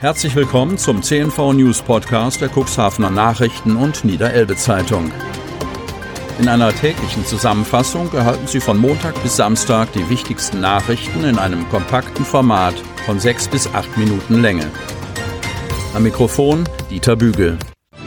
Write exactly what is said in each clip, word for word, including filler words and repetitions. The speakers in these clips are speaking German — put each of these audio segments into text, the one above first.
Herzlich willkommen zum C N V News Podcast der Cuxhavener Nachrichten und Niederelbe Zeitung. In einer täglichen Zusammenfassung erhalten Sie von Montag bis Samstag die wichtigsten Nachrichten in einem kompakten Format von sechs bis acht Minuten Länge. Am Mikrofon Dieter Bügel.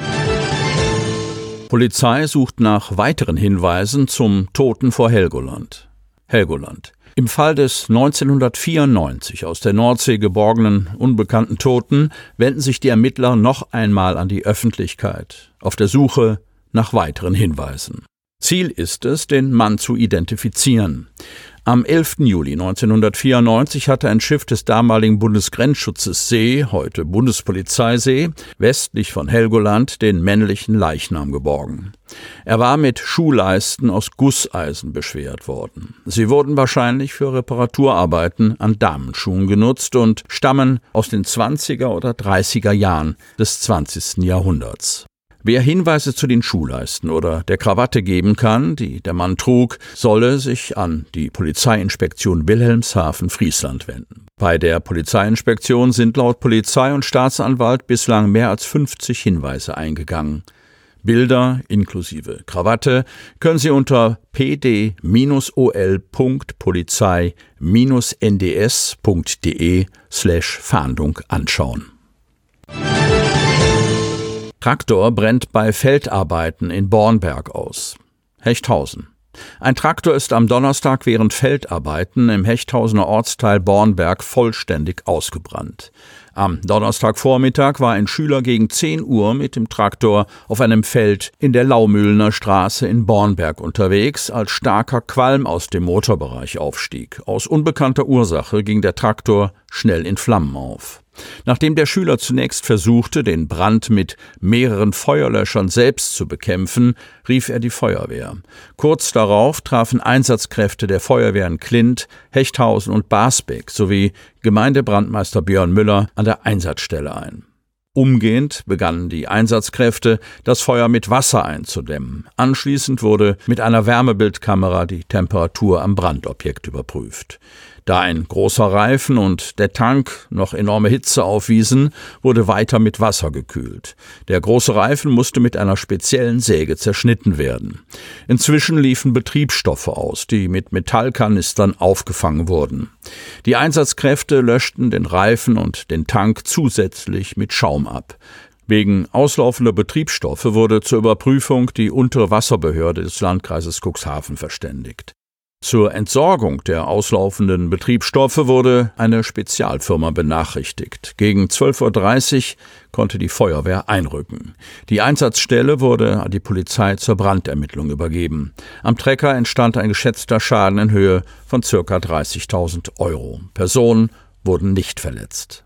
Polizei sucht nach weiteren Hinweisen zum Toten vor Helgoland. Helgoland. Im Fall des neunzehnhundertvierundneunzig aus der Nordsee geborgenen unbekannten Toten wenden sich die Ermittler noch einmal an die Öffentlichkeit auf der Suche nach weiteren Hinweisen. Ziel ist es, den Mann zu identifizieren. Am elften Juli neunzehnhundertvierundneunzig hatte ein Schiff des damaligen Bundesgrenzschutzes See, heute Bundespolizeisee, westlich von Helgoland den männlichen Leichnam geborgen. Er war mit Schuhleisten aus Gusseisen beschwert worden. Sie wurden wahrscheinlich für Reparaturarbeiten an Damenschuhen genutzt und stammen aus den zwanziger oder dreißiger Jahren des zwanzigsten Jahrhunderts. Wer Hinweise zu den Schuhleisten oder der Krawatte geben kann, die der Mann trug, solle sich an die Polizeiinspektion Wilhelmshaven, Friesland wenden. Bei der Polizeiinspektion sind laut Polizei und Staatsanwalt bislang mehr als fünfzig Hinweise eingegangen. Bilder inklusive Krawatte können Sie unter p d ol punkt polizei Bindestrich n d s punkt d e slash Fahndung anschauen. Traktor brennt bei Feldarbeiten in Bornberg aus. Hechthausen. Ein Traktor ist am Donnerstag während Feldarbeiten im Hechthausener Ortsteil Bornberg vollständig ausgebrannt. Am Donnerstagvormittag war ein Schüler gegen zehn Uhr mit dem Traktor auf einem Feld in der Laumühlener Straße in Bornberg unterwegs, als starker Qualm aus dem Motorbereich aufstieg. Aus unbekannter Ursache ging der Traktor schnell in Flammen auf. Nachdem der Schüler zunächst versuchte, den Brand mit mehreren Feuerlöschern selbst zu bekämpfen, rief er die Feuerwehr. Kurz darauf trafen Einsatzkräfte der Feuerwehren Klint, Hechthausen und Basbeck sowie Gemeindebrandmeister Björn Müller an der Einsatzstelle ein. Umgehend begannen die Einsatzkräfte, das Feuer mit Wasser einzudämmen. Anschließend wurde mit einer Wärmebildkamera die Temperatur am Brandobjekt überprüft. Da ein großer Reifen und der Tank noch enorme Hitze aufwiesen, wurde weiter mit Wasser gekühlt. Der große Reifen musste mit einer speziellen Säge zerschnitten werden. Inzwischen liefen Betriebsstoffe aus, die mit Metallkanistern aufgefangen wurden. Die Einsatzkräfte löschten den Reifen und den Tank zusätzlich mit Schaum ab. Wegen auslaufender Betriebsstoffe wurde zur Überprüfung die untere Wasserbehörde des Landkreises Cuxhaven verständigt. Zur Entsorgung der auslaufenden Betriebsstoffe wurde eine Spezialfirma benachrichtigt. Gegen zwölf Uhr dreißig konnte die Feuerwehr einrücken. Die Einsatzstelle wurde an die Polizei zur Brandermittlung übergeben. Am Trecker entstand ein geschätzter Schaden in Höhe von ca. dreißigtausend Euro. Personen wurden nicht verletzt.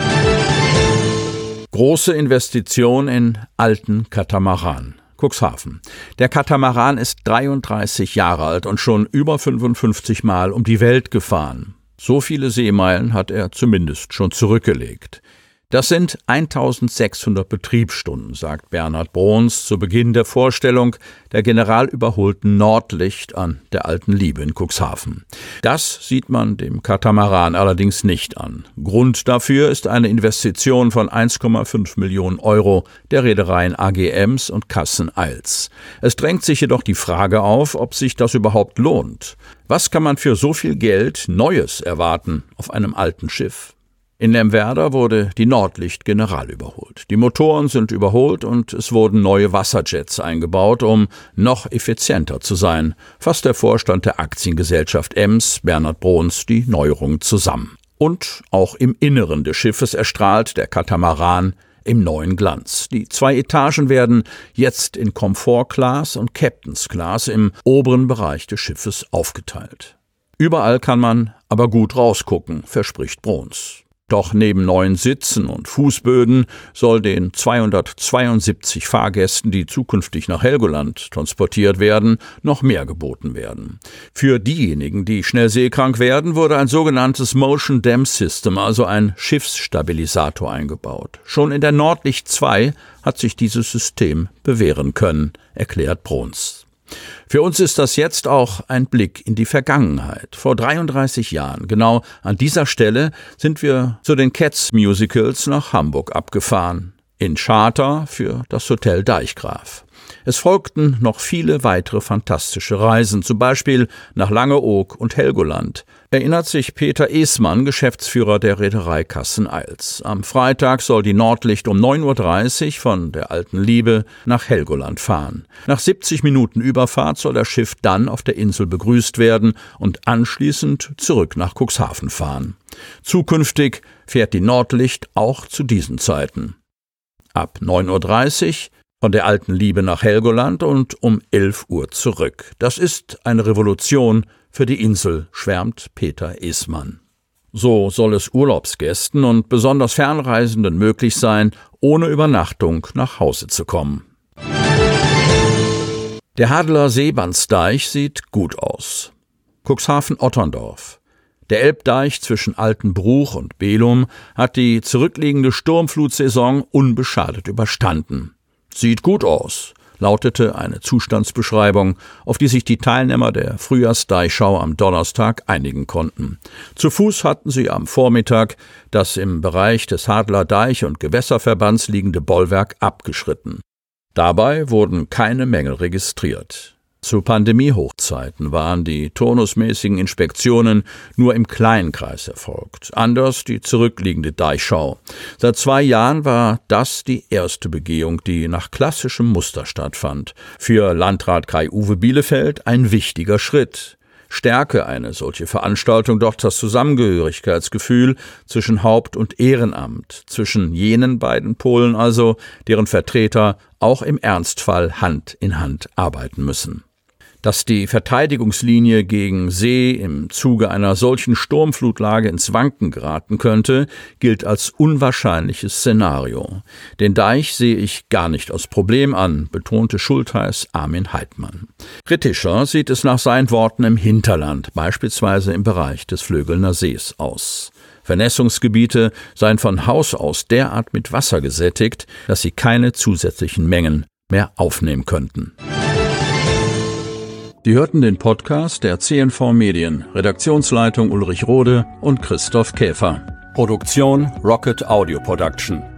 Große Investition in alten Katamaran. Cuxhaven. Der Katamaran ist dreiunddreißig Jahre alt und schon über fünfundfünfzig Mal um die Welt gefahren. So viele Seemeilen hat er zumindest schon zurückgelegt. Das sind eintausendsechshundert Betriebsstunden, sagt Bernhard Bruns zu Beginn der Vorstellung der generalüberholten Nordlicht an der Alten Liebe in Cuxhaven. Das sieht man dem Katamaran allerdings nicht an. Grund dafür ist eine Investition von eins Komma fünf Millionen Euro der Reedereien A G Ems und Kassen-Eils. Es drängt sich jedoch die Frage auf, ob sich das überhaupt lohnt. Was kann man für so viel Geld Neues erwarten auf einem alten Schiff? In Lemwerder wurde die Nordlicht general überholt. Die Motoren sind überholt und es wurden neue Wasserjets eingebaut, um noch effizienter zu sein, fasst der Vorstand der Aktiengesellschaft Ems, Bernhard Bruns, die Neuerungen zusammen. Und auch im Inneren des Schiffes erstrahlt der Katamaran im neuen Glanz. Die zwei Etagen werden jetzt in Comfort Class und Captain's Class im oberen Bereich des Schiffes aufgeteilt. Überall kann man aber gut rausgucken, verspricht Bruns. Doch neben neuen Sitzen und Fußböden soll den zweihundertzweiundsiebzig Fahrgästen, die zukünftig nach Helgoland transportiert werden, noch mehr geboten werden. Für diejenigen, die schnell seekrank werden, wurde ein sogenanntes Motion Dam System, also ein Schiffsstabilisator, eingebaut. Schon in der Nordlicht zwei hat sich dieses System bewähren können, erklärt Bruns. Für uns ist das jetzt auch ein Blick in die Vergangenheit. Vor dreiunddreißig Jahren, genau an dieser Stelle, sind wir zu den Cats-Musicals nach Hamburg abgefahren. In Charter für das Hotel Deichgraf. Es folgten noch viele weitere fantastische Reisen, zum Beispiel nach Langeoog und Helgoland, erinnert sich Peter Esmann, Geschäftsführer der Reederei Kassen-Eils. Am Freitag soll die Nordlicht um neun Uhr dreißig von der Alten Liebe nach Helgoland fahren. Nach siebzig Minuten Überfahrt soll das Schiff dann auf der Insel begrüßt werden und anschließend zurück nach Cuxhaven fahren. Zukünftig fährt die Nordlicht auch zu diesen Zeiten. Ab neun Uhr dreißig von der Alten Liebe nach Helgoland und um elf Uhr zurück. Das ist eine Revolution für die Insel, schwärmt Peter Esmann. So soll es Urlaubsgästen und besonders Fernreisenden möglich sein, ohne Übernachtung nach Hause zu kommen. Der Hadeler Seebandsdeich sieht gut aus. Cuxhaven-Otterndorf. Der Elbdeich zwischen Altenbruch und Belum hat die zurückliegende Sturmflutsaison unbeschadet überstanden. Sieht gut aus, lautete eine Zustandsbeschreibung, auf die sich die Teilnehmer der Frühjahrsdeichschau am Donnerstag einigen konnten. Zu Fuß hatten sie am Vormittag das im Bereich des Hadeler Deich- und Gewässerverbands liegende Bollwerk abgeschritten. Dabei wurden keine Mängel registriert. Zu Pandemiehochzeiten waren die turnusmäßigen Inspektionen nur im kleinen Kreis erfolgt, anders die zurückliegende Deichschau. Seit zwei Jahren war das die erste Begehung, die nach klassischem Muster stattfand. Für Landrat Kai-Uwe Bielefeld ein wichtiger Schritt. Stärke eine solche Veranstaltung doch das Zusammengehörigkeitsgefühl zwischen Haupt- und Ehrenamt, zwischen jenen beiden Polen also, deren Vertreter auch im Ernstfall Hand in Hand arbeiten müssen. Dass die Verteidigungslinie gegen See im Zuge einer solchen Sturmflutlage ins Wanken geraten könnte, gilt als unwahrscheinliches Szenario. Den Deich sehe ich gar nicht als Problem an, betonte Schultheiß Armin Heidmann. Kritischer sieht es nach seinen Worten im Hinterland, beispielsweise im Bereich des Flögelner Sees, aus. Vernässungsgebiete seien von Haus aus derart mit Wasser gesättigt, dass sie keine zusätzlichen Mengen mehr aufnehmen könnten. Sie hörten den Podcast der C N V Medien, Redaktionsleitung Ulrich Rode und Christoph Käfer. Produktion Rocket Audio Production.